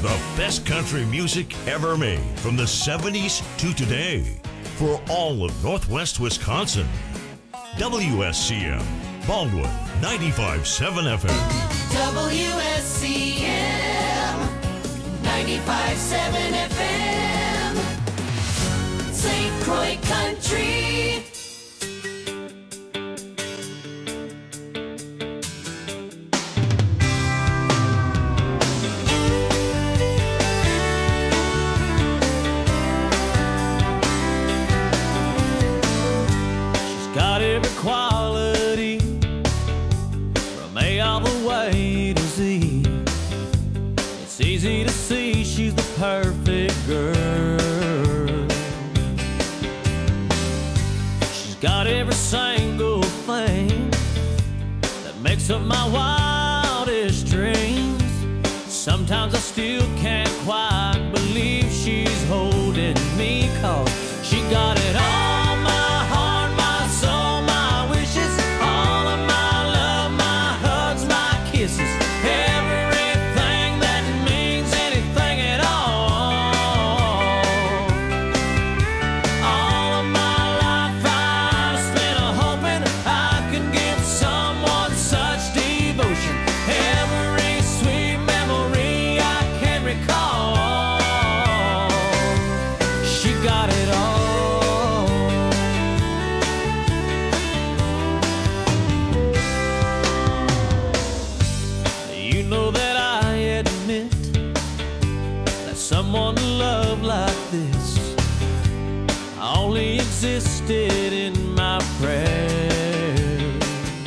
The best country music ever made from the 70s to today for all of Northwest Wisconsin. WSCM, Baldwin, 95.7 FM. WSCM, 95.7 FM. St. Croix Country. Got every quality from A all the way to Z. It's easy to see she's the perfect girl. She's got every single thing that makes up my wildest dreams. Sometimes I still can't quite believe she's holding me, 'cause she got it all. Someone to love like this only existed in my prayers,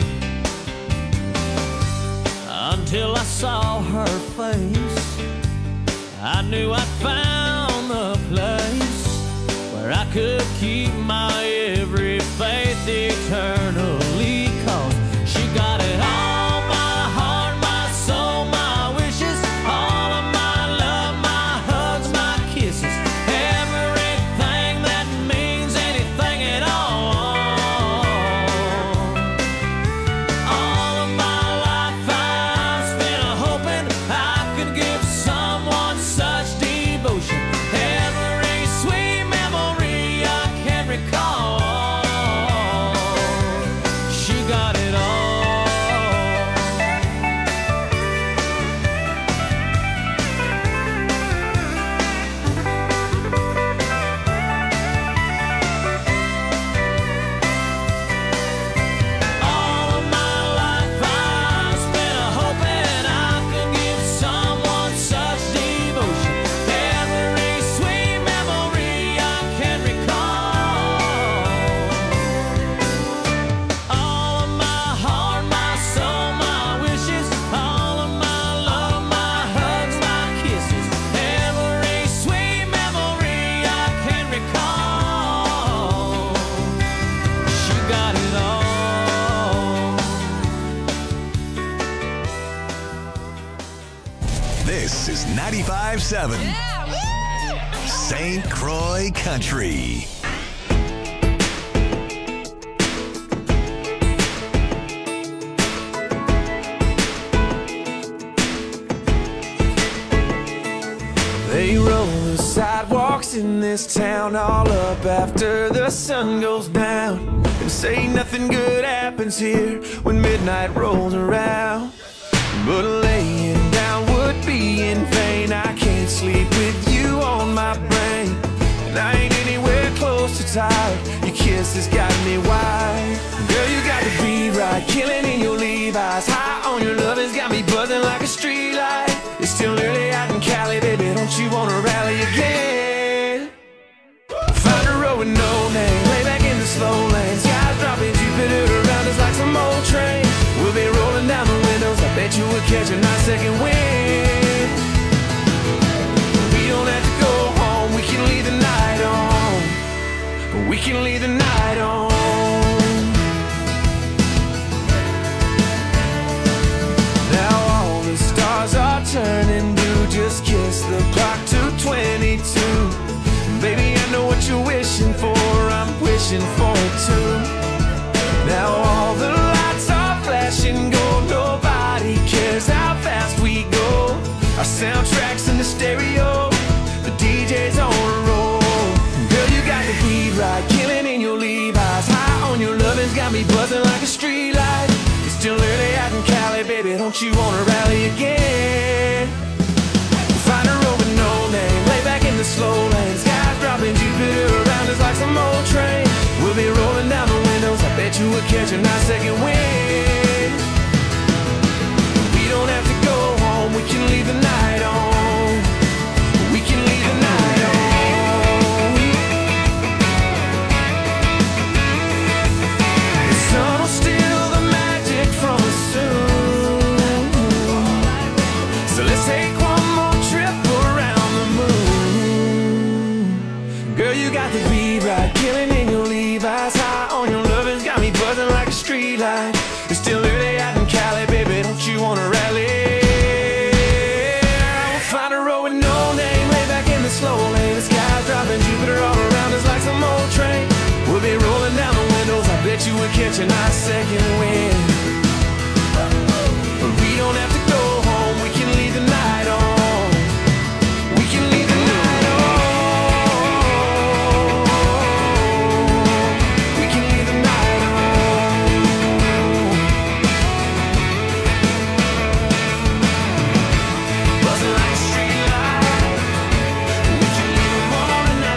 until I saw her face. I knew I'd found the place where I could keep my every faith eternally, 'cause she got it all. This is 95.7 St. Croix Country. They roll the sidewalks in this town all up after the sun goes down, and say nothing good happens here when midnight rolls around. But laying down would be in vain. I can't sleep with you on my brain, and I ain't anywhere close to tired. Your kiss has got me wired. Girl, you got the beat right, killing in your Levi's. High on your love has got me buzzing like a street light. It's still early out in Cali, baby, don't you wanna rally again? Find a road with no name, lay back in the slow lane. Skies dropping Jupiter around us like some old train. We'll be rolling down the windows, I bet you would catch a nice second wind. We don't have to go home, we can leave the night on. We can leave the night on. Now all the stars are turning blue, just kiss the clock to 22. Baby, I know what you're wishing for, I'm wishing for it too. Now all the lights are flashing gold, nobody cares how fast we go. I Our soundtracks in the stereo, the DJ's on a roll. Girl, you got the beat right, killing in your Levi's. High on your lovin's got me buzzing like a street light. It's still early out in Cali, baby, don't you wanna rally again? Find a road with no name, lay back in the slow lane. Skies dropping, Jupiter around us like some old train. We'll be rolling down the windows, I bet you we'll catch a nice second wind. We don't have to go home, we can leave the night on. We can leave the night on. The sun will steal the magic from us soon. So let's take one more trip around the moon. Girl, you got the beat right, killing in your Levi's. High on your lovin's got me buzzing like a street light. It's still early out in Cali, baby, don't you wanna rally? We'll find a road with no name, lay back in the slow lane. The sky's dropping, Jupiter all around us like some old train. We'll be rolling down the windows, I bet you we'll catch a nice second wind. But we don't have to go home, we can leave the night on. We can leave the night on. We can leave the night on. Buzzing like a street light. We can leave the morning night.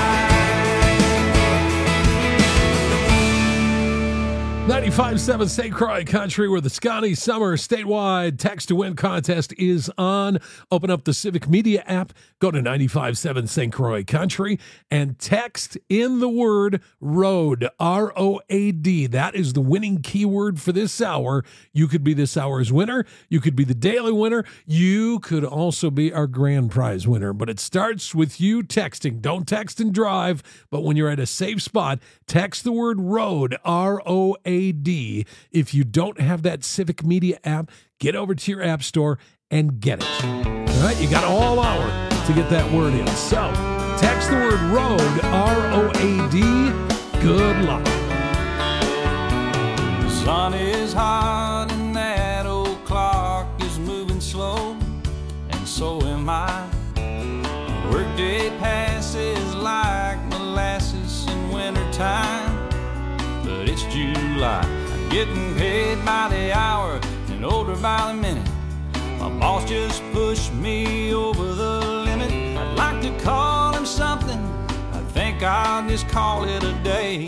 95.7 St. Croix Country, where the Scotty Summer statewide text to win contest is on. Open up the Civic Media app, go to 95.7 St. Croix Country, and text in the word ROAD, R-O-A-D. That is the winning keyword for this hour. You could be this hour's winner. You could be the daily winner. You could also be our grand prize winner. But it starts with you texting. Don't text and drive, but when you're at a safe spot, text the word ROAD, R-O-A-D. If you don't have that Civic Media app, get over to your app store and get it. All right, you got all hour to get that word in. So text the word ROAD, R-O-A-D. Good luck. The sun is hot and that old clock is moving slow, and so am I. Workday passes like molasses in wintertime, but it's July. I'm getting paid by the hour and older by the minute. My boss just pushed me over the limit. I'd like to call him something, I think I'll just call it a day.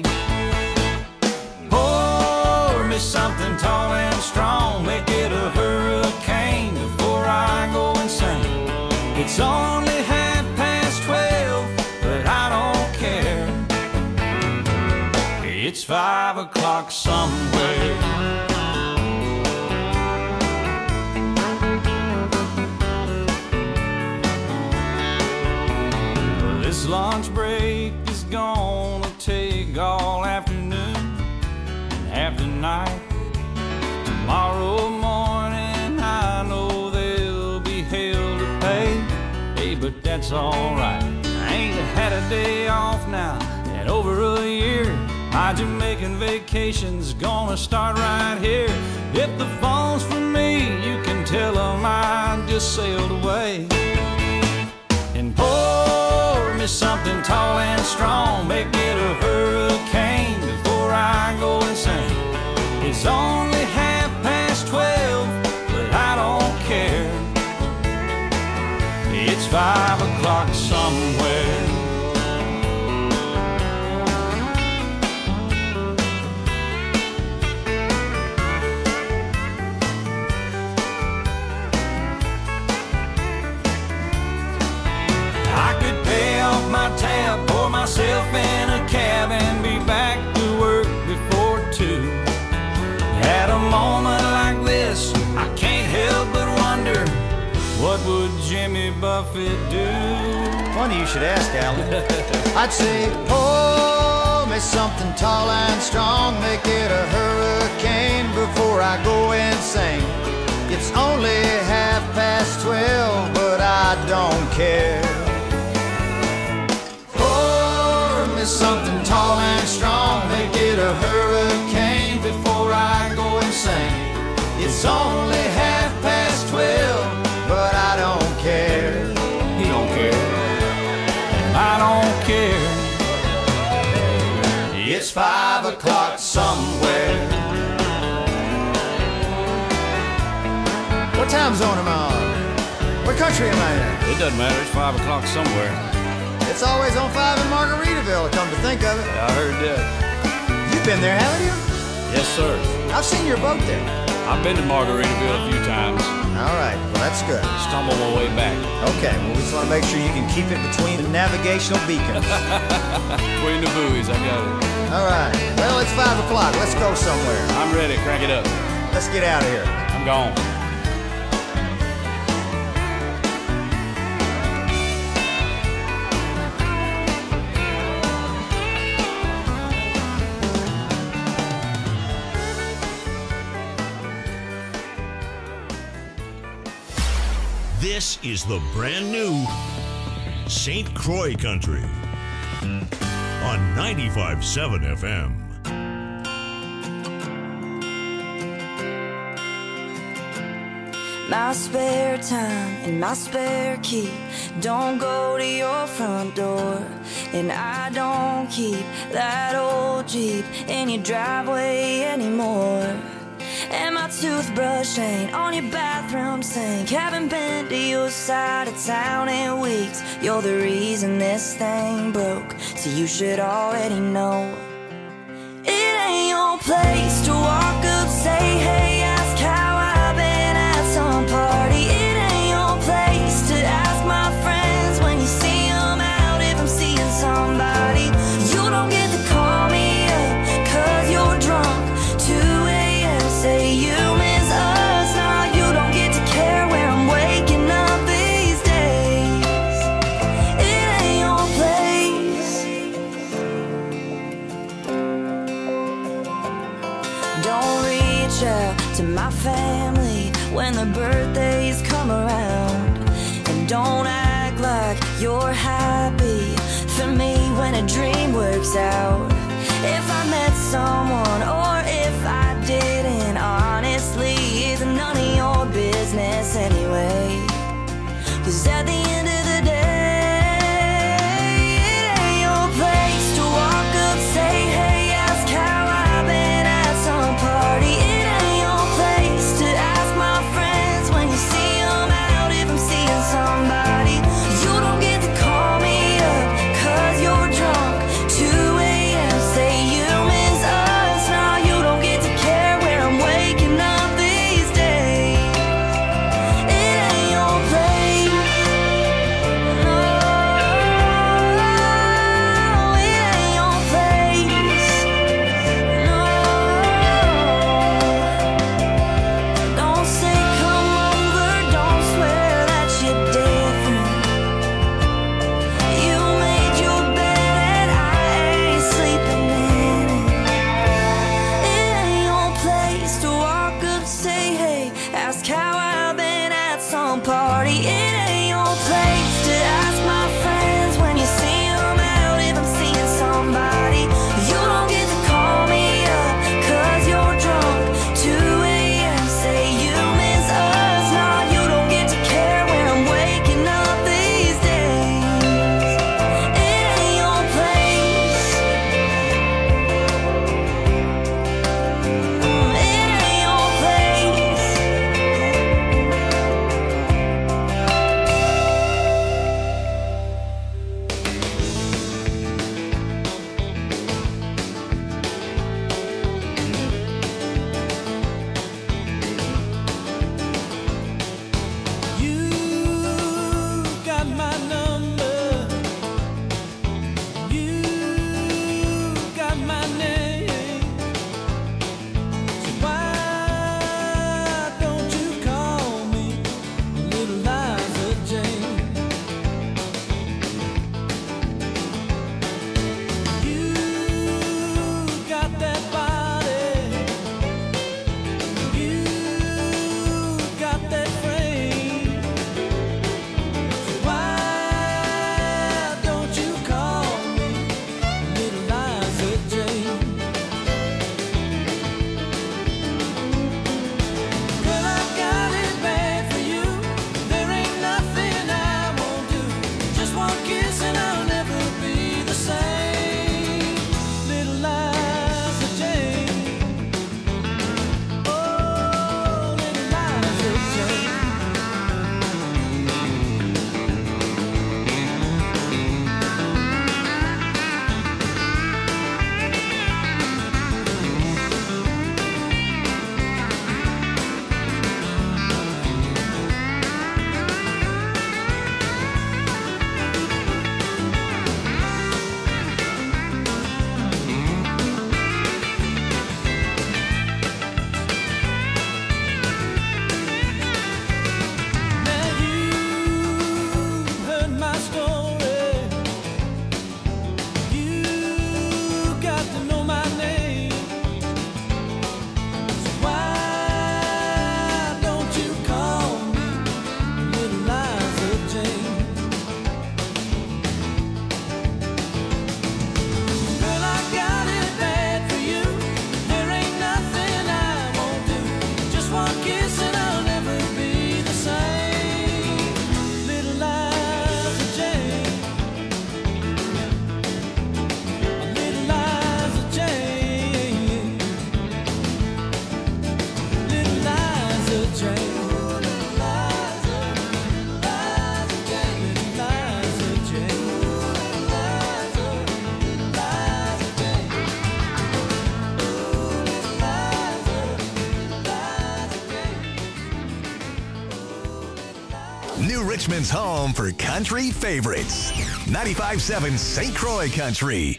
Pour me something tall and strong, make it a hurricane before I go insane. It's only 12:30, but I don't care. It's 5 o'clock somewhere. Well, this lunch break is gonna take all afternoon and half the night. Tomorrow morning I know there'll be hell to pay. Hey, but that's alright. I ain't had a day off now in over a year. My Jamaican vacation's gonna start right here. If the phone's for me, you can tell them I just sailed away. And pour me something tall and strong, make it a hurricane before I go insane. It's only 12:30, but I don't care. It's 5 o'clock somewhere. I could pay off my tab, pour myself in a cab, and be back to work before 2. At a moment like this, I can't help but wonder, what would Jimmy Buffett do? Funny you should ask, Alan. I'd say, pour me something tall and strong, make it a hurricane before I go insane. It's only 12:30, but I don't care. Pour me something tall and strong, make it a hurricane before I go insane. It's only 12:30, but I don't care. He don't care. I don't care. It's 5 o'clock somewhere. What time zone am I on? What country am I in? It doesn't matter. It's 5 o'clock somewhere. It's always on 5 in Margaritaville, come to think of it. I heard that. You've been there, haven't you? Yes, sir. I've seen your boat there. I've been to Margaritaville a few times. All right, well, that's good. Stumbled my way back. Okay, well, we just want to make sure you can keep it between the navigational beacons. Between the buoys, I got it. All right, well, it's 5 o'clock. Let's go somewhere. I'm ready. Crank it up. Let's get out of here. I'm gone. This is the brand new St. Croix Country on 95.7 FM. My spare time and my spare key don't go to your front door, and I don't keep that old Jeep in your driveway anymore. And my toothbrush ain't on your bathroom sink. Haven't been to your side of town in weeks. You're the reason this thing broke, so you should already know. It ain't your place to walk up, say hey, ask how I've been at some party. It ain't your place to ask my friends when you see them out if I'm seeing somebody. You don't get to call me up 'cause you're drunk. 2 a.m. say you miss us. Now you don't get to care where I'm waking up these days. It ain't your place. Don't reach out to my family when the birthdays come around, and don't act like you're happy for me when a dream works out. If I met someone or if I didn't, honestly, it's none of your business anyway. 'Cause at the end of the day, it ain't your place to walk up, say hey, ask how I've been at some party. It ain't your place to ask my friends when you see them out if I'm seeing somebody. You don't get to call me up 'cause you're drunk. 2 a.m. say you miss us. Now you don't get to care where I'm waking up these days. It ain't your place. No, it ain't your place. No, don't say come over, don't swear that you're different. You made your bed and I ain't sleeping in it. It ain't your place to walk up, say hey, ask how I've been at some party. It ain't your place to ask my friends when you see them out if I'm seeing somebody. You don't get to call me up 'cause you're drunk. 2 a.m. say you miss us. Now you don't get to care where I'm waking up these days. It ain't your place. It ain't your place. Edmonton's home for country favorites. 95.7 St. Croix Country.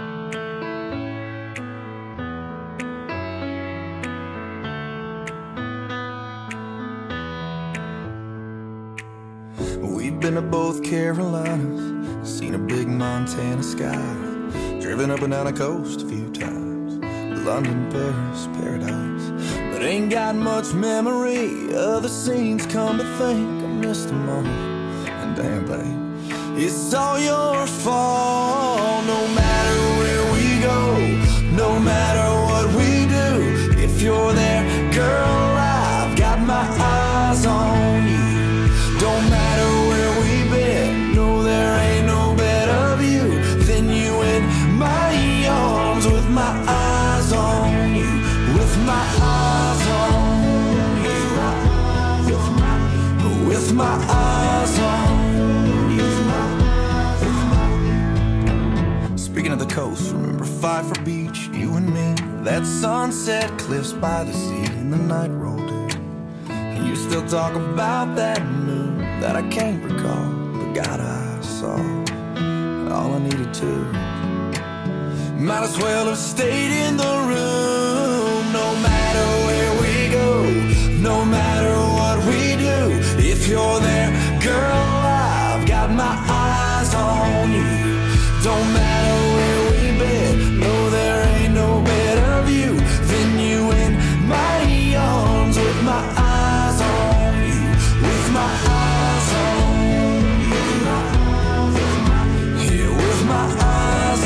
We've been to both Carolinas, seen a big Montana sky, driven up and down the coast a few times, London, Paris, paradise. But ain't got much memory of the scenes, come to think I missed them all. And damn, babe, it's all your fault. No matter where we go, no matter what we do, if you're there, girl, I've got my eyes on you. Don't matter where we've been, no, there ain't no better view than you in my arms, with my eyes on you, with my eyes on you, with my eyes on you. Speaking of the coast, remember Pfeiffer Beach, you and me, that sunset cliffs by the sea, and the night rolled in. And you still talk about that moon that I can't recall, but God, I saw all I needed to. Might as well have stayed in the room. No matter where we go, no matter what we do, if you're there, girl, I've got my eyes on you. Don't matter where we've been, no, there ain't no better view than you in my arms, with my eyes on you, with my eyes on you, yeah, with my eyes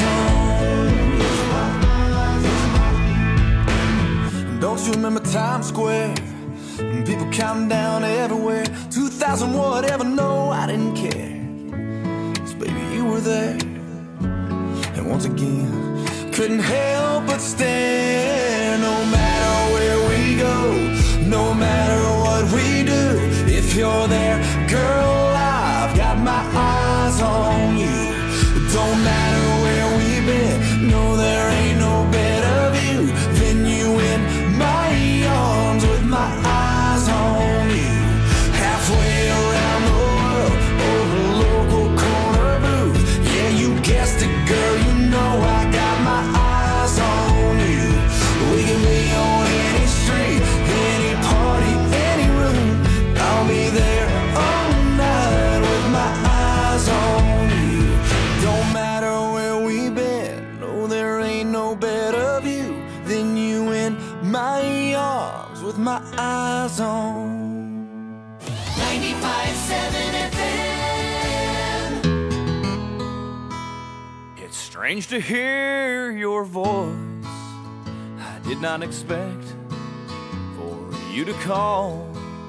on you. Don't you remember Times Square? People counting down everywhere, 2,000 whatever, no, I didn't care, 'cause baby, you were there. And once again, couldn't help but stare. No matter where we go, no matter what we do, if you're there, girl, I've got my eyes on you. Don't matter where we've been, no, there ain't no better view than you in my arms, with my eyes on you. Halfway around the world, over a local corner booth, yeah, you guessed it, girl, you know I got my eyes on you. We can be on any street, any party, any room, I'll be there all night with my eyes on you. Don't matter where we've been, no, there ain't no better view than you in my arms, with my eyes on. 95.7 FM. It's strange to hear your voice. I did not expect for you to call.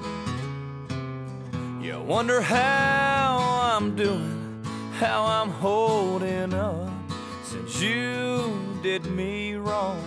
You wonder how I'm doing, how I'm holding up, since you did me wrong.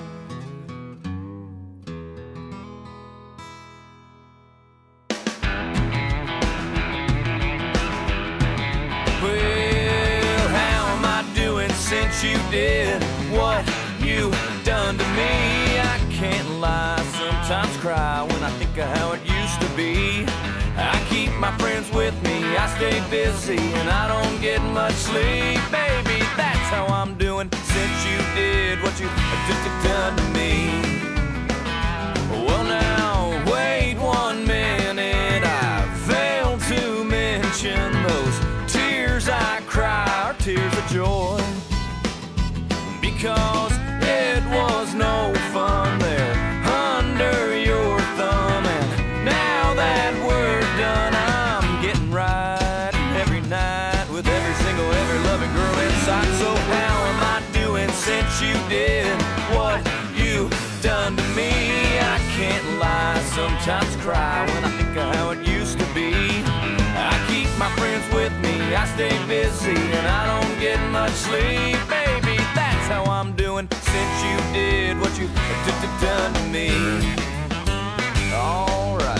Well, how am I doing since you did what you done to me? I can't lie, sometimes cry when I think of how it used to be. I keep my friends with me, I stay busy, and I don't get much sleep. Baby, that's how I'm doing since you did what you done to me. Well, now, wait 1 minute, I failed to mention those tears I cry are tears of joy, because it was no fun there under your thumb. And now that we're done, I'm getting right every night with every loving girl in sight. So how am I doing since you did what you done to me? I can't lie, sometimes cry when I think of how it used to be. I keep my friends with me, I stay busy, and I don't get much sleep. Baby, that's how I'm doing since you did what you done to me. All right.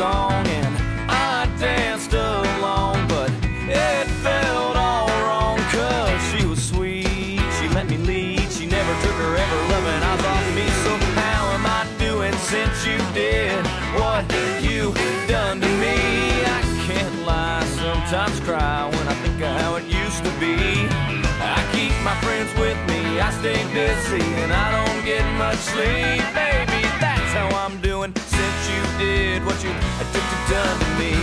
song and I danced along, but it felt all wrong, 'cause she was sweet, she let me lead, she never took her ever loving I thought me. So how am I doing since you did what you done to me? I can't lie, sometimes cry when I think of how it used to be. I keep my friends with me, I stay busy, and I don't get much sleep. Baby, that's how I'm doing since you did what you done to me.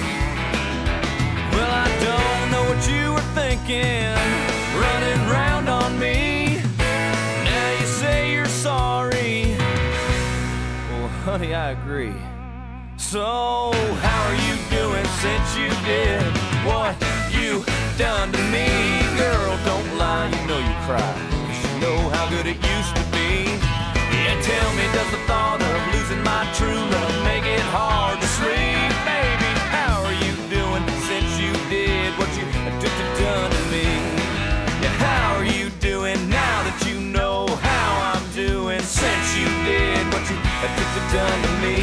Well, I don't know what you were thinking, running round on me. Now you say you're sorry. Well, honey, I agree. So, how are you doing since you did what you done to me? Girl, don't lie, you know you cry, 'cause you know how good it used to be. Yeah, tell me, does the thought of losing my true love make it hard to sleep? Baby, how are you doing since you did what you done to me? Yeah, how are you doing now that you know how I'm doing since you did what you done to me?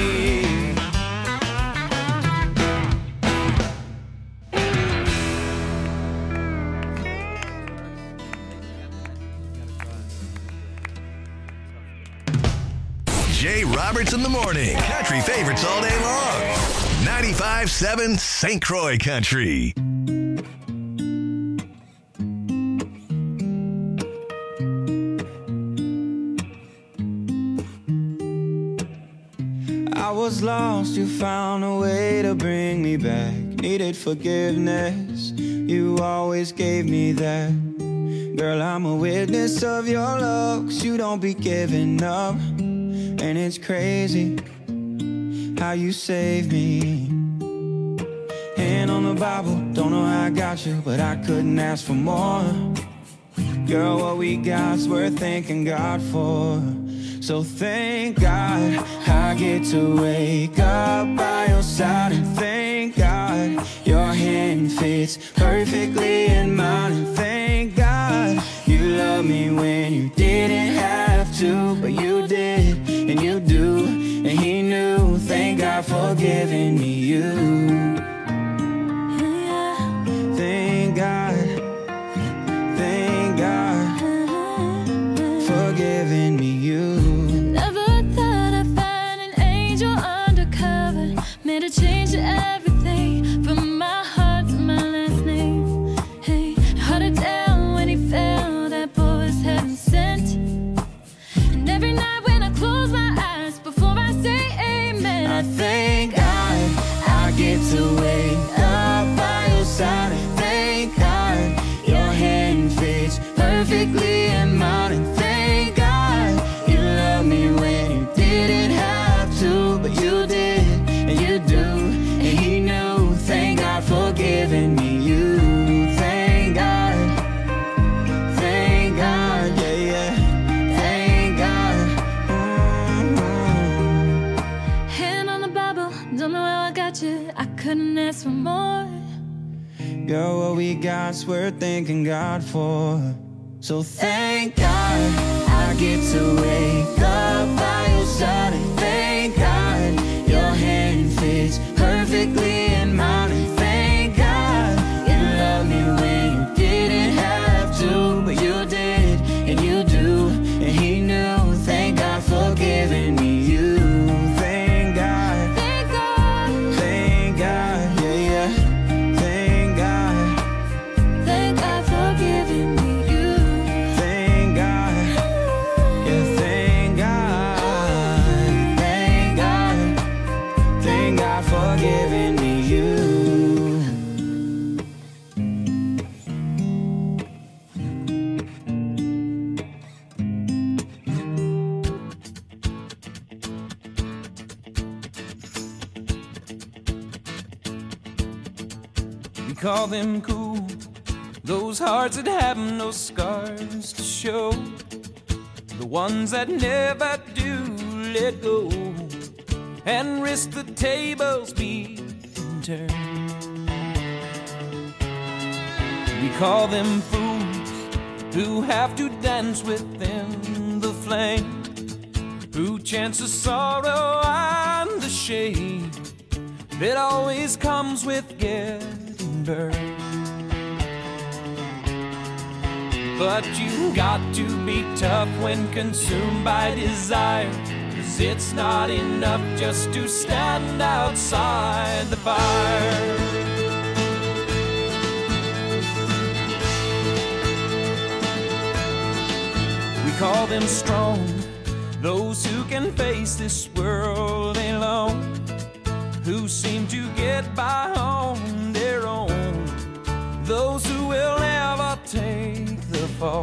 Jay Roberts in the morning. Country favorites all day long. 95.7 St. Croix Country. I was lost, you found a way to bring me back. Needed forgiveness, you always gave me that. Girl, I'm a witness of your love, 'cause you don't be giving up. And it's crazy how you saved me. Hand on the Bible, don't know how I got you, but I couldn't ask for more. Girl, what we got's worth thanking God for. So thank God I get to wake up by your side, and thank God your hand fits perfectly in mine, and thank God you love me when you didn't have to, but you did, and you do, and he knew. Thank God for giving me you. Thank God for giving me you. Never thought I'd find an angel undercover, made a change to everything, from my heart to my last name. Hey, held it down when he fell, that boy was heaven sent. And every night when I close my eyes before I say amen, I thank God I get to wake up by your side, and thank God your hand fits perfectly in mine, and thank God you love me when you didn't have to, but you did, and you do, and he knew. Thank God for giving me you. Thank God, yeah, yeah. Thank God. hand on the Bible, don't know how I got you, I couldn't ask for more. Girl, what we got's worth thanking God for. So thank God I get to wake up by your side, and thank God your hand fits perfectly in mine, and thank God you love me when you didn't have to, but you did, and you do, and he knew. Thank God for giving me you. Thank God, yeah, yeah. Thank God for giving me you. Thank God, yeah, thank God for giving me you. We call them cool, those hearts that have no scars to show, the ones that never do let go and risk the tables being turned. We call them fools who have to dance within the flame, who chance the sorrow and the shame, It always comes with getting burned. But you got to be tough when consumed by desire, 'cause it's not enough just to stand outside the fire. We call them strong, those who can face this world alone, who seem to get by on their own, those who will never take the fall.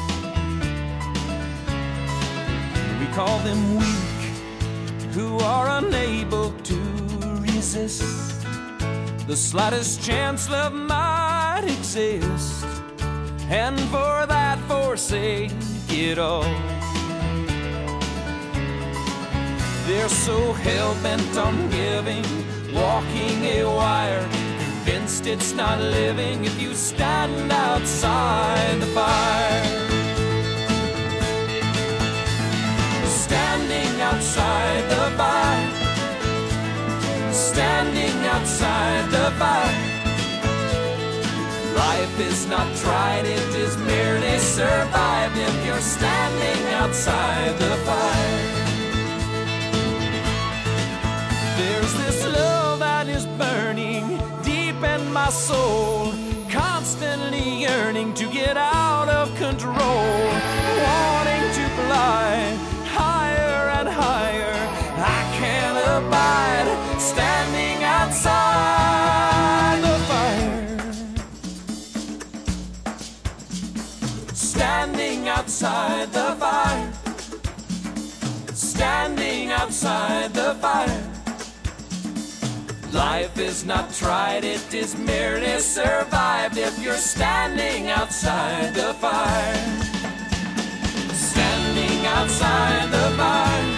We call them weak, who are unable to resist the slightest chance love might exist, and for that forsake it all. They're so hell-bent on giving, walking a wire, convinced it's not living if you stand outside the fire. Standing outside the fire, standing outside the fire. Life is not tried, it is merely survived if you're standing outside the fire. There's this love that is burning deep in my soul, constantly yearning to get out of control, wanting to fly higher and higher. I can't abide standing outside the fire. Standing outside the fire. Standing outside the fire. Life is not tried, it is merely survived if you're standing outside the fire. Standing outside the fire.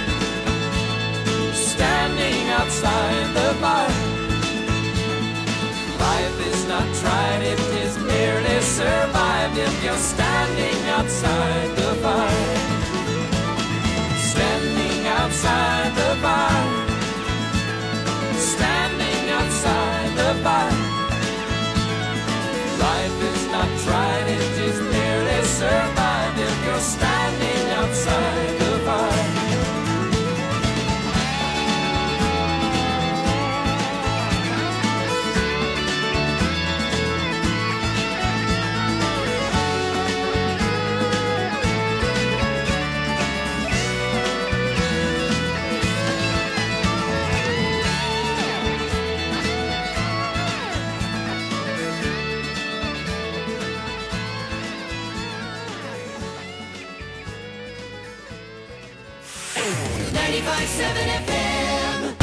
Standing outside the fire. Life is not tried, it is merely survived if you're standing outside the fire. Standing outside the fire. Standing outside the fire. Life is not tried, it is merely survived if you're standing outside the fire. FM.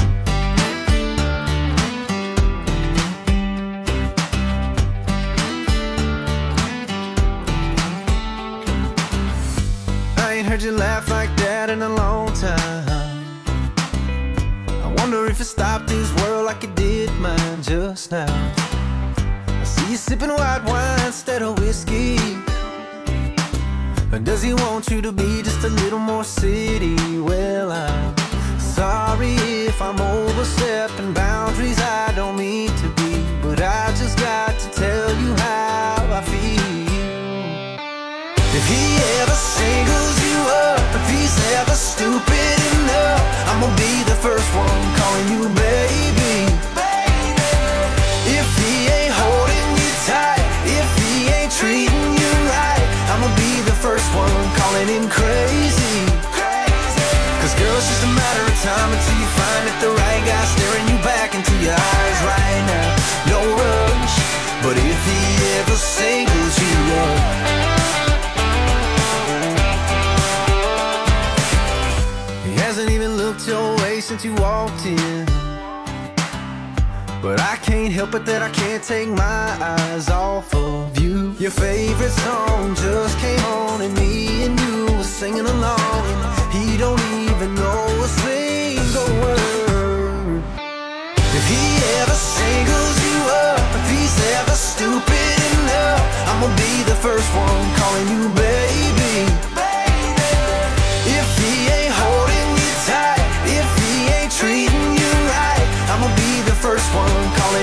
I ain't heard you laugh like that in a long time. I wonder if it stopped this world like it did mine just now. I see you sipping white wine instead of whiskey. Or does he want you to be just a little more city? Well, I'm sorry if I'm overstepping boundaries I don't mean to be, but I just got to tell you how I feel. If he ever singles you up, if he's ever stupid enough, I'm gonna be the first one calling you baby. If he ain't holding you tight, if he ain't treating you right, I'm gonna be the first one calling him crazy. Cause girl, it's just a matter of time until you find that the right guy staring you back into your eyes right now. No rush, but if he ever singles you up, he hasn't even looked your way since you walked in. But I can't help it that I can't take my eyes off of you. Your favorite song just came on and me and you were singing along, and he don't even know a single word. If he ever singles you up, if he's ever stupid enough, I'm gonna be the first one calling you baby. If he ain't holding you tight, if he ain't treating you right, I'm gonna be the first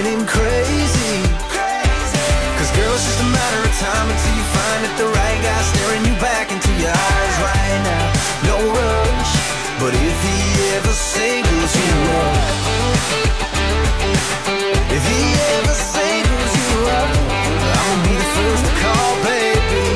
calling him crazy. Cause girl, it's just a matter of time until you find that the right guy staring you back into your eyes right now. No rush, but if he ever singles you up, if he ever singles you up, I'll be the first to call, baby.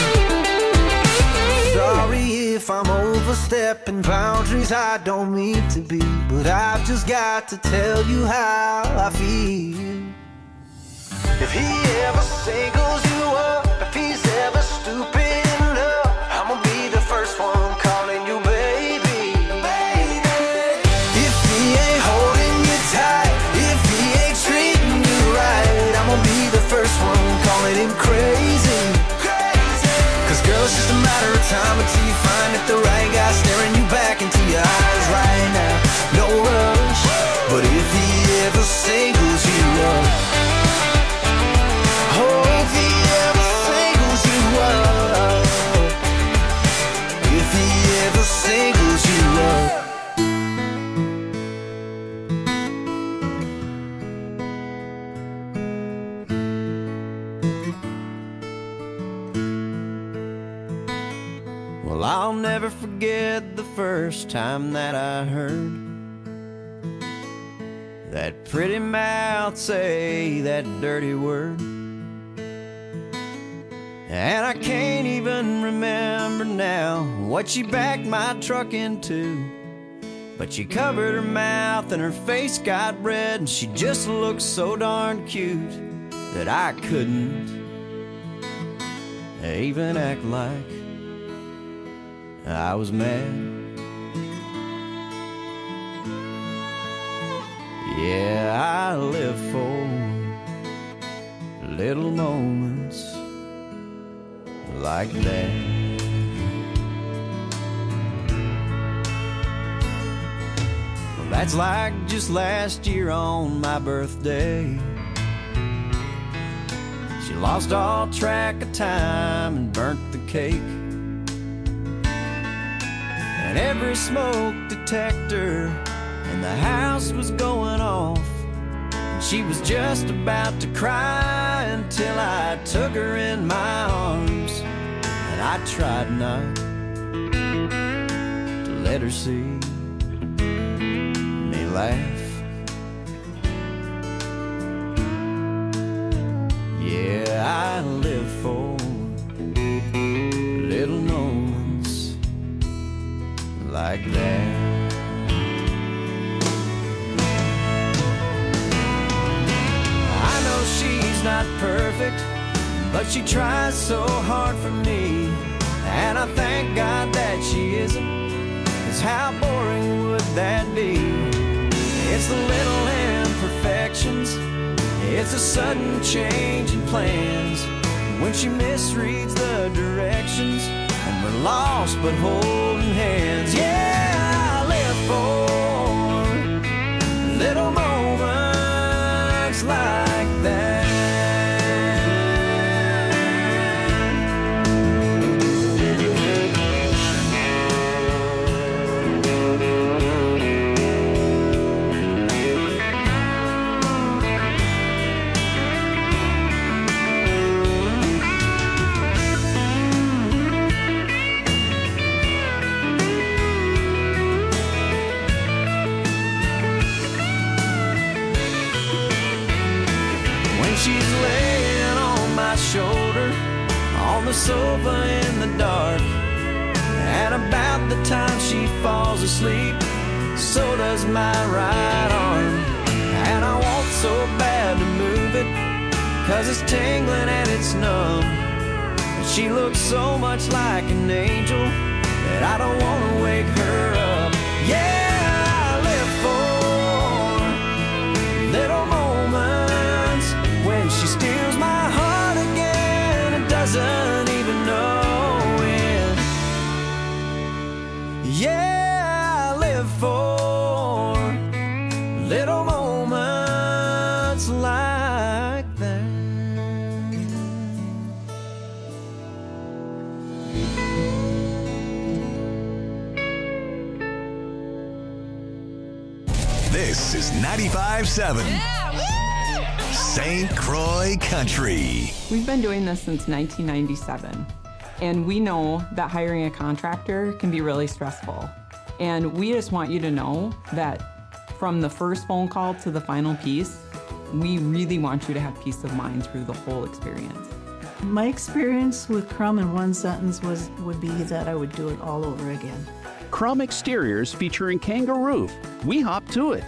Sorry if I'm overstepping boundaries I don't mean to be, but I've just got to tell you how I feel. If he ever singles you up, if he's ever stupid enough, I'ma be the first one calling you baby. If he ain't holding you tight, if he ain't treating you right, I'ma be the first one calling him crazy. Cause girl, it's just a matter of time until you find that the right guy staring you back into your eyes right now. No rush, but if he ever singles you up, oh, if he ever singles you up, if he ever singles you up. Well, I'll never forget the first time that I heard that pretty mouth say that dirty word. And I can't even remember now what she backed my truck into, but she covered her mouth and her face got red, and she just looked so darn cute that I couldn't even act like I was mad. Yeah, I live for little moments like that. Well, that's like just last year on my birthday. She lost all track of time and burnt the cake, and every smoke detector in the house was going off, and she was just about to cry until I took her in my arms, and I tried not to let her see me laugh. Yeah, I live for little moments like that. She's not perfect, but she tries so hard for me, and I thank God that she isn't, 'cause how boring would that be? It's the little imperfections, it's a sudden change in plans, when she misreads the directions, and we're lost but holding hands. Yeah, I live for little moments like that. She's laying on my shoulder on the sofa in the dark, and about the time she falls asleep, so does my right arm. And I want so bad to move it, 'cause it's tingling and it's numb, but she looks so much like an angel that I don't want to wake her up. Yeah, I live for little moments when she steals my heart again and doesn't even know it. Yeah, I live for little moments like that. This is 95.7. Yeah, woo! St. Croix Country. We've been doing this since 1997, and we know that hiring a contractor can be really stressful. And we just want you to know that from the first phone call to the final piece, we really want you to have peace of mind through the whole experience. My experience with Crum in one sentence would be that I would do it all over again. Crum Exteriors featuring Kangaroo. We hop to it.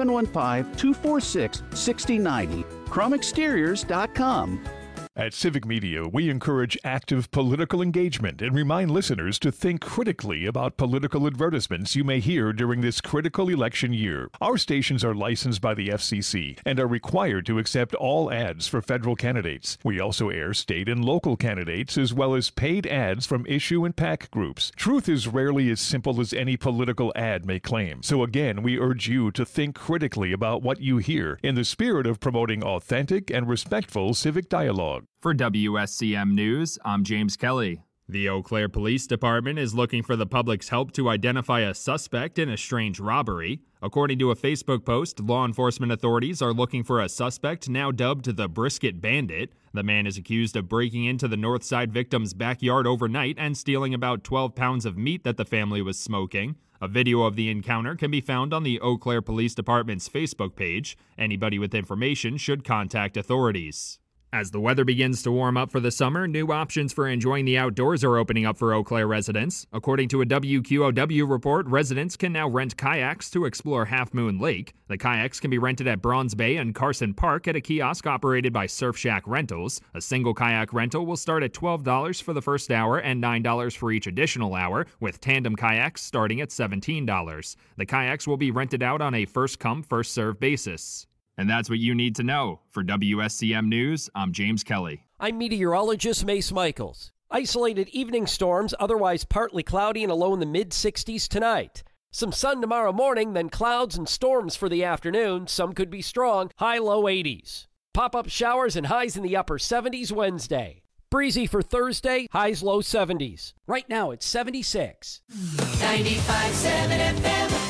715-246-6090. CrumExteriors.com. At Civic Media, we encourage active political engagement and remind listeners to think critically about political advertisements you may hear during this critical election year. Our stations are licensed by the FCC and are required to accept all ads for federal candidates. We also air state and local candidates as well as paid ads from issue and PAC groups. Truth is rarely as simple as any political ad may claim. So again, we urge you to think critically about what you hear in the spirit of promoting authentic and respectful civic dialogue. For WSCM News, I'm James Kelly. The Eau Claire Police Department is looking for the public's help to identify a suspect in a strange robbery. According to a Facebook post, law enforcement authorities are looking for a suspect now dubbed the Brisket Bandit. The man is accused of breaking into the Northside victim's backyard overnight and stealing about 12 pounds of meat that the family was smoking. A video of the encounter can be found on the Eau Claire Police Department's Facebook page. Anybody with information should contact authorities. As the weather begins to warm up for the summer, new options for enjoying the outdoors are opening up for Eau Claire residents. According to a WQOW report, residents can now rent kayaks to explore Half Moon Lake. The kayaks can be rented at Bronze Bay and Carson Park at a kiosk operated by Surf Shack Rentals. A single kayak rental will start at $12 for the first hour and $9 for each additional hour, with tandem kayaks starting at $17. The kayaks will be rented out on a first-come, first-served basis. And that's what you need to know. For WSCM News, I'm James Kelly. I'm meteorologist Mace Michaels. Isolated evening storms, otherwise partly cloudy and a low in the mid-60s tonight. Some sun tomorrow morning, then clouds and storms for the afternoon. Some could be strong, high-low 80s. Pop-up showers and highs in the upper 70s Wednesday. Breezy for Thursday, highs low 70s. Right now it's 76. 95.7 FM.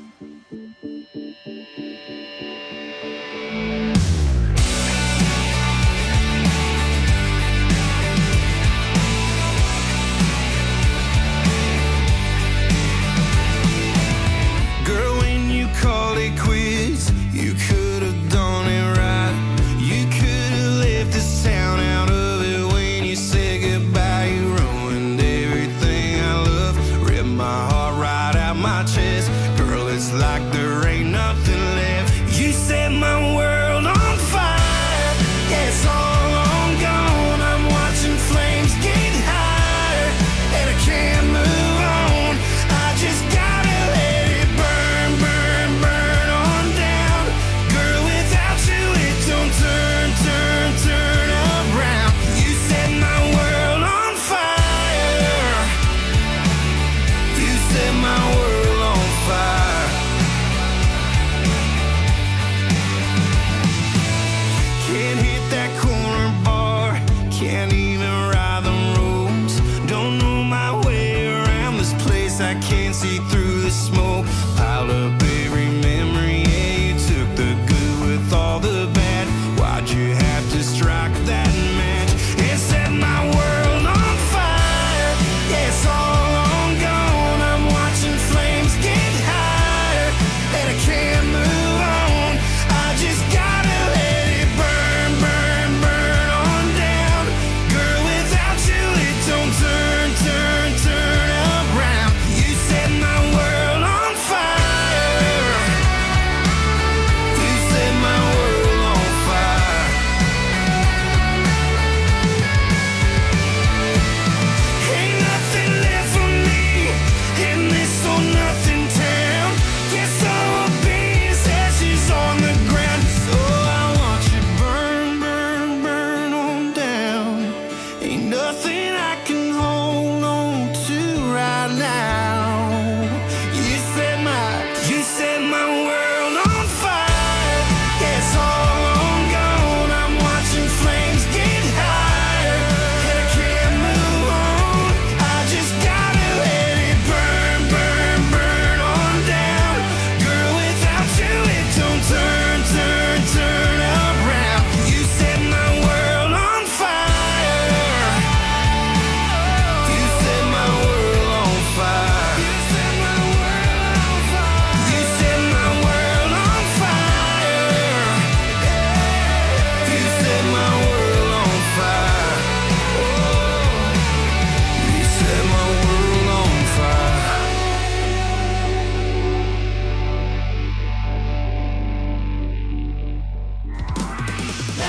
Called it quits. You could have done it right. You could have left this town out of it when you said goodbye. You ruined everything I love. Ripped my heart right out my chest.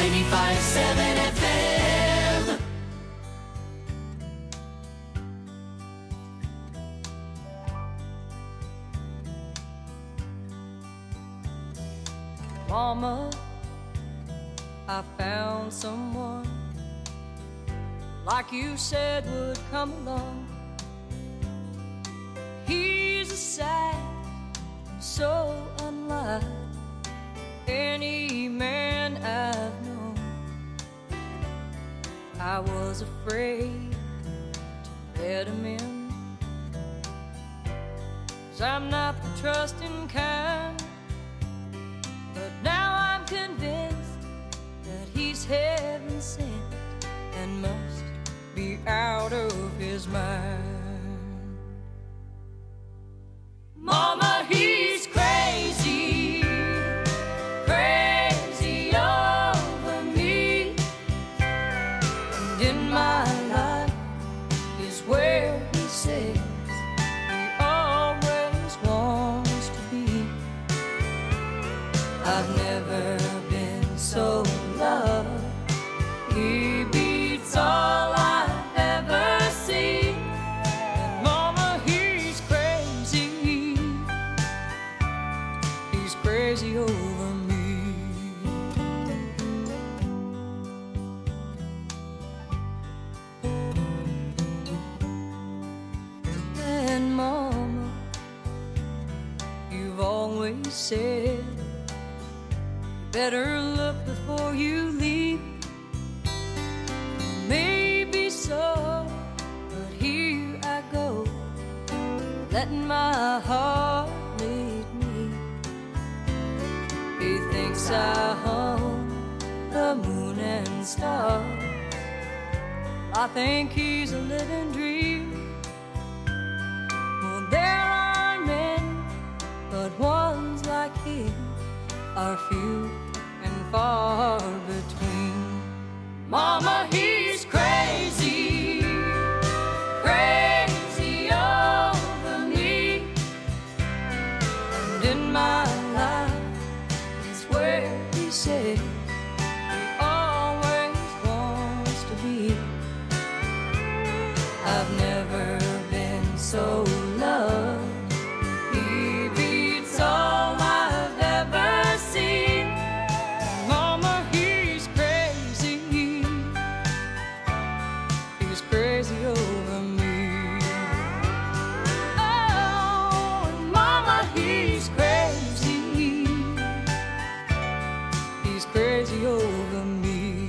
95.7 FM. Mama, I found someone like you said would come along. He's a sight so unlike any man I've known. I was afraid to let him in, 'cause I'm not the trusting kind. But now I'm convinced that he's heaven sent and must be out of his mind. Mama, he's crazy, crazy over me. And in my life is where he says he always wants to be. I've never been so loved. He beats all I've ever seen. And mama, he's crazy. He's crazy over me. And mama, you've always said better look before you leave. Maybe so, but here I go, letting my heart lead me. He thinks I hum the moon and stars. I think he's a living dream. Well, there are many, but ones like him are few and far between. Mama, he's crazy, crazy over me. And in my life is where he says he always wants to be. I've never been so loved. He beats all I've ever seen. Mama, he's crazy. He's crazy over me. Oh, mama, he's crazy. He's crazy over me.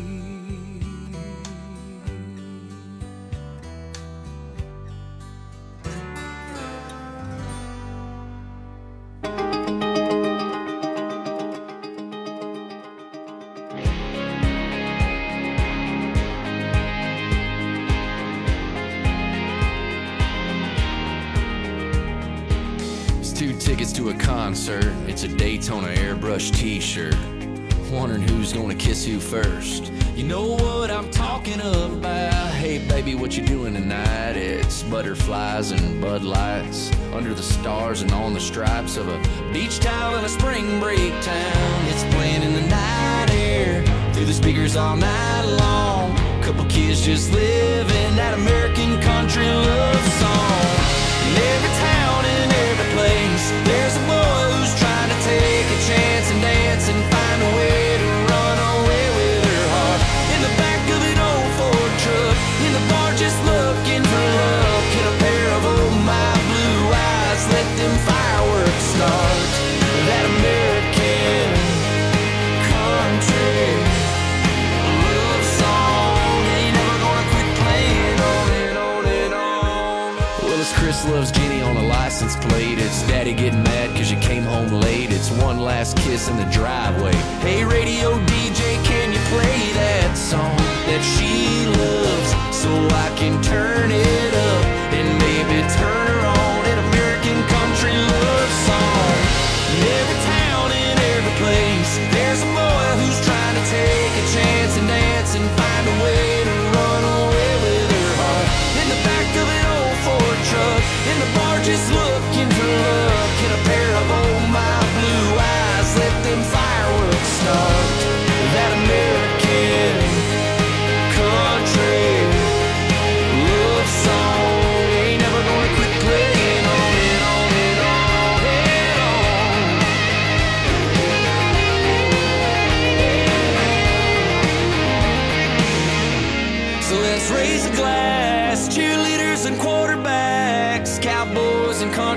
Tickets to a concert, it's a Daytona airbrush t-shirt. Wondering who's gonna kiss who first. You know what I'm talking about. Hey baby, what you doing tonight? It's butterflies and Bud Lights under the stars and on the stripes of a beach towel in a spring break town. It's playing in the night air through the speakers all night long. Couple kids just living that American country love song. In every town and every place, there's a boy who's trying to take a chance and dance and find a way to run away with her heart. In the back of an old Ford truck, in the bar just looking for love. Get a pair of oh my blue eyes, let them fireworks start. That American country love song ain't never gonna quit playing on and on and on. Well, it's Chris loves Jenny on a license plate. It's Daddy getting mad cause you came home late. It's one last kiss in the driveway. Hey radio DJ, can you play that song that she loves so I can turn it up and maybe turn her on? An American country love song. In every town, in every place, there's a boy who's trying to take a chance and dance and find a way to run away with her heart. In the back of an old Ford truck, in the bar just looking for love. Get a pair of oh my blue eyes, let them fireworks start. That American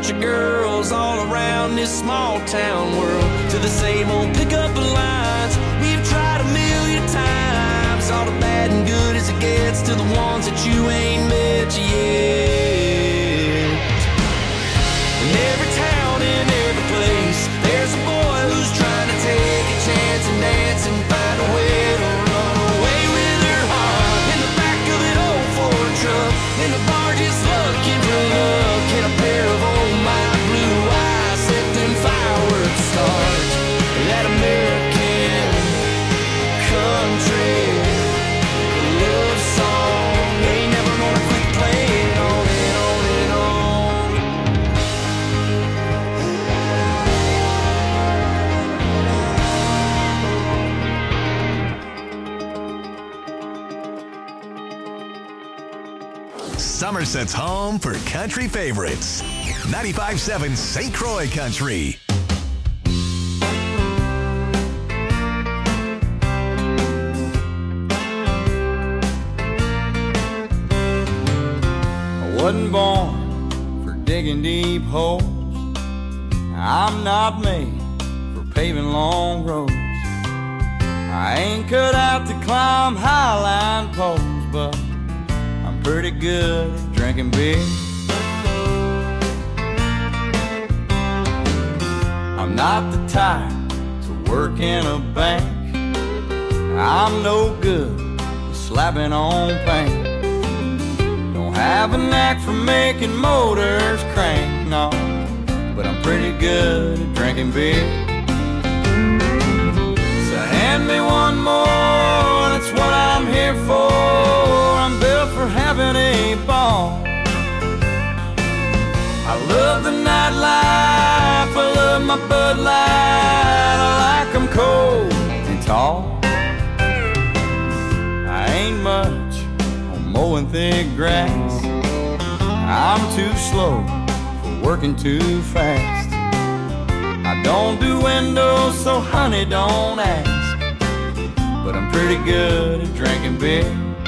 bunch of girls all around this small town world to the same old pickup lines we've tried a million times. All the bad and good as it gets to the ones that you ain't met yet. In every town, in every place, there's a boy who's trying to take a chance and dance and find a way to run away with her heart. In the back of an old Ford truck, in the bar just looking for luck, in a pair of old my blue eyes set them fireworks start. That American country love song ain't never gonna quit playing on and on and on. Somerset's home for country favorites. 95.7 St. Croix Country. I wasn't born for digging deep holes. I'm not made for paving long roads. I ain't cut out to climb highline poles, but I'm pretty good at drinking beer. I'm not the type to work in a bank. I'm no good at slapping on paint. Don't have a knack for making motors crank, no, but I'm pretty good at drinking beer. So hand me one more, that's what I'm here for. I'm built for having a ball. I love the nightlife, I love my Bud Light. I like 'em cold and tall. I ain't much on mowing thick grass. I'm too slow for working too fast. I don't do windows, so honey, don't ask. But I'm pretty good at drinking beer.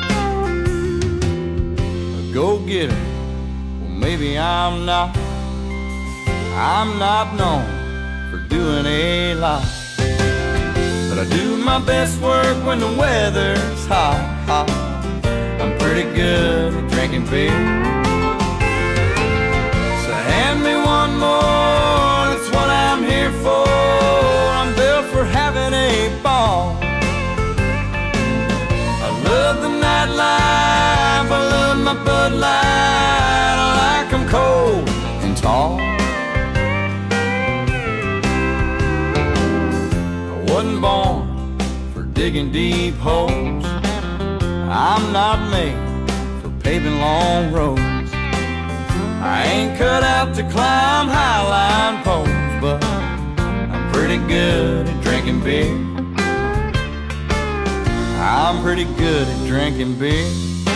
A go-getter, well, maybe I'm not. I'm not known for doing a lot, but I do my best work when the weather's hot, hot. I'm pretty good at drinking beer. So hand me one more, that's what I'm here for. I'm built for having a ball. I love the nightlife, I love my Bud Light. I like 'em cold and tall. Wasn't born for digging deep holes. I'm not made for paving long roads. I ain't cut out to climb highline poles, but I'm pretty good at drinking beer. I'm pretty good at drinking beer.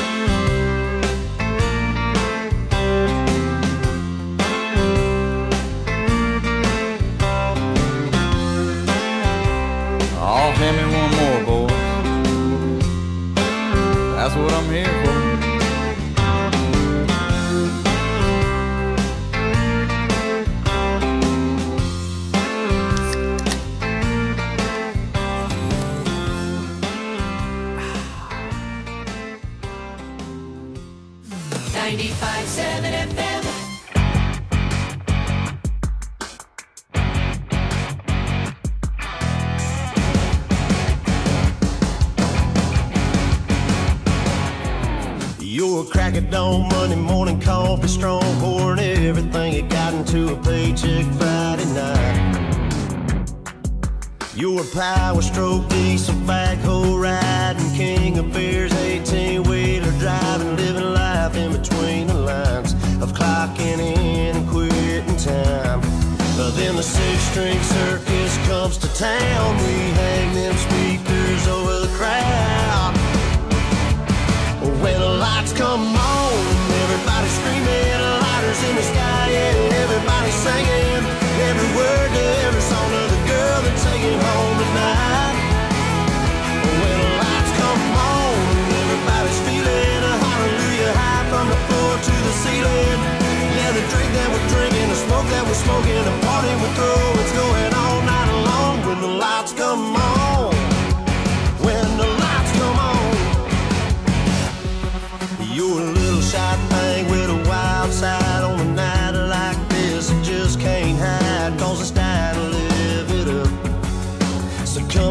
Oh, hand me one more, boys. That's what I'm here for. You're a crack at dawn, Monday morning coffee, strong pouring everything you got into a paycheck Friday night. You're a power stroke, diesel backhoe riding, king of beers, 18-wheeler driving, living life in between the lines of clocking in and quitting time. But then the six-string circus comes to town, we hang them speakers over the crowd. When the lights come on, everybody's screaming, lighters in the sky, and everybody's singing every word to every song of the girl they're taking home tonight. When the lights come on, everybody's feeling a hallelujah high from the floor to the ceiling. Yeah, the drink that we're drinking is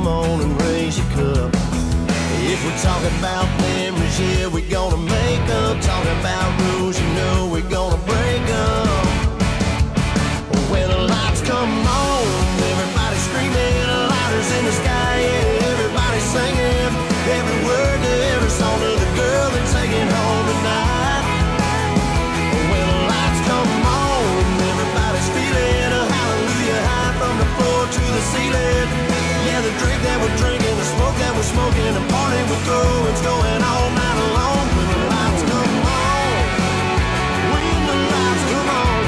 come on and raise your cup. If we're talking about memories, yeah, we're gonna make them. Talking about rules, you know we're gonna break them. When the lights come on, everybody's screaming, lighters in the sky, yeah, everybody's singing. Every word to every song to the girl they're taking home tonight. When the lights come on, everybody's feeling a hallelujah high from the floor to the ceiling. Yeah, the drink that we're drinking, the smoke that we're smoking, the party we're throwing, it's going all night long. When the lights come on, when the lights come on.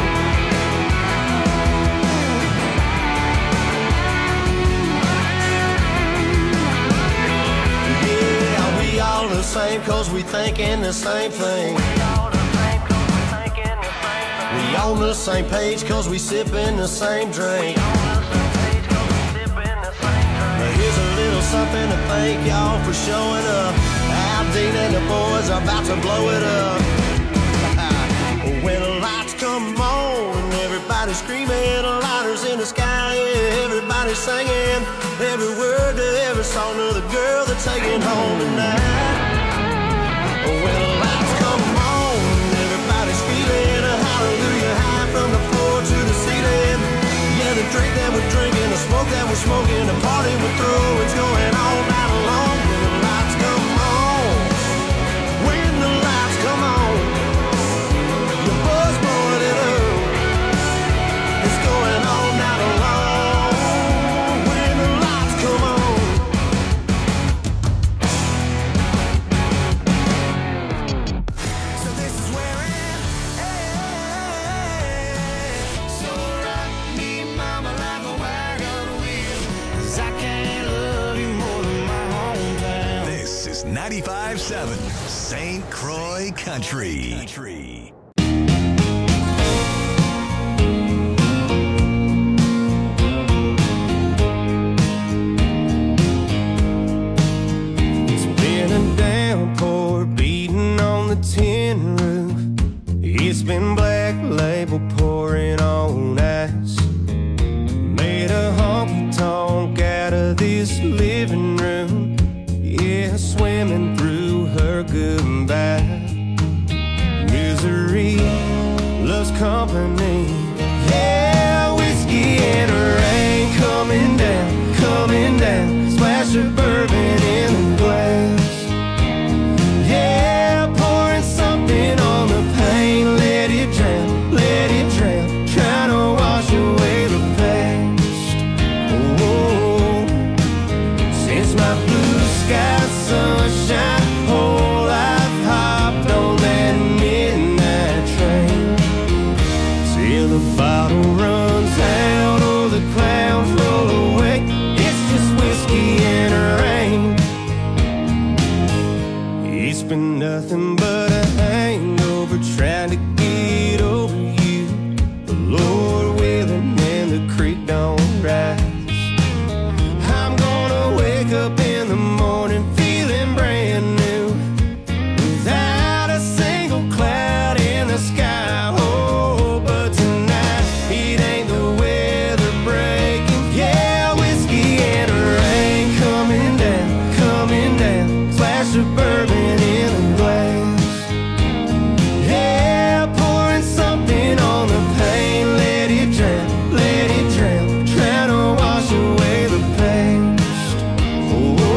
Yeah, we all the same cause we thinking the same thing. We on the same page cause we sipping the same drink. Here's a little something to thank y'all for showing up. Al Dean and the boys are about to blow it up. When the lights come on, everybody's screaming, lighters in the sky, yeah, everybody's singing. Every word to every song to the girl they're taking home tonight. When the lights come on, everybody's feeling a hallelujah high from the floor to the ceiling. Yeah, the drink that we're drinking, the smoke that we're smoking, the party we're through, it's going all night long. When the lights come on, when the lights come on, your buzz blowing it up, it's going all night long. When the lights come on. So this is where it ends. So rock me, mama, like a wagon wheel, 'cause I can't love you more than my hometown. This is 95.7 St. Croix Country. It's been a downpour beating on the tin roof. It's been Black Label pouring on ice. Made a honky tonk out of this living room. Yeah, swimming through her goodbye. Misery loves company. Yeah, whiskey and rain coming down. Splash of bourbon in the glass. Yeah, pouring something on the pain. Let it drown. Trying to wash away the past. Oh, since my blue sky sunshine, whole life hopped on that midnight train. Till the bottle runs out or the clouds roll away. It's just whiskey and rain. It's been nothing but a hangover trying to get over you. The Lord willing and the creek don't rise. I'm gonna wake up in the morning feeling brand new, without a single cloud in the sky. Oh, but tonight it ain't the weather breaking. Yeah, whiskey and rain coming down. Flash of bourbon in a glass. Yeah, pouring something on the pain. Let it drown. Trying to wash away the past. Oh,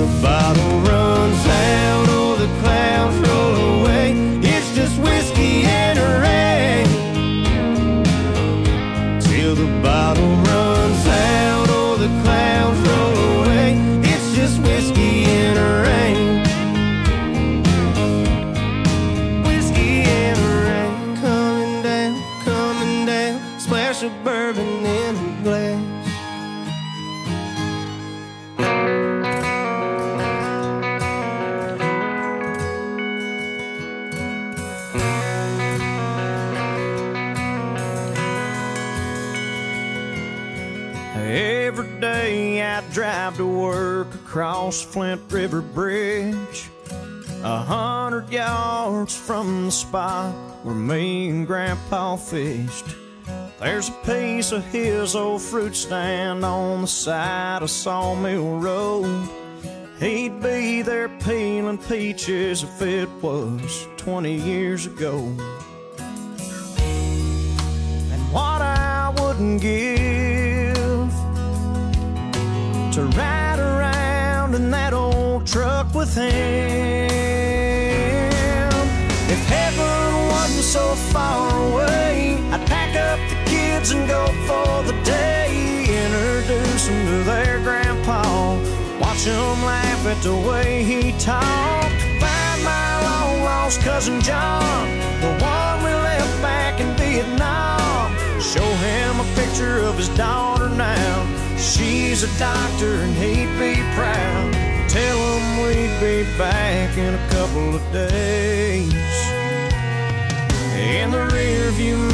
the bottle runs out or the clouds roll away. It's just whiskey and rain. Till the bottle runs out or the clouds roll away. It's just whiskey and rain. Whiskey and rain. Coming down, splash of bourbon in a glass. Every day I drive to work across Flint River Bridge, 100 yards from the spot where me and Grandpa fished. There's a piece of his old fruit stand on the side of Sawmill Road. He'd be there peeling peaches if it was 20 years ago. And what I wouldn't give to ride around in that old truck with him. If heaven wasn't so far away, I'd pack up the kids and go for the day. Introduce them to their grandpa, watch them laugh at the way he talked. Find my long lost cousin John, the one we left back in Vietnam. Show him a picture of his daughter now. She's a doctor and he'd be proud. Tell him we'd be back in a couple of days. In the rearview